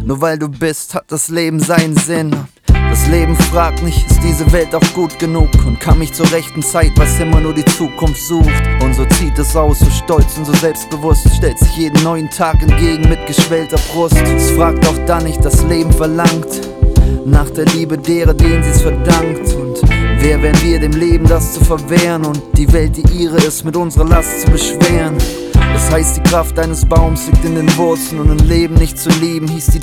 Nur weil du bist, hat das Leben seinen Sinn. Das Leben fragt nicht, ist diese Welt auch gut genug? Und kann mich zur rechten Zeit, was immer nur die Zukunft sucht. Und so zieht es aus, so stolz und so selbstbewusst, stellt sich jeden neuen Tag entgegen mit geschwellter Brust. Es fragt auch dann nicht, das Leben verlangt nach der Liebe derer, denen sie's verdankt. Und wer wären wir dem Leben, das zu verwehren und die Welt, die ihre ist, mit unserer Last zu beschweren? Das heißt, die Kraft eines Baums liegt in den Wurzeln und ein Leben nicht zu lieben, hieß die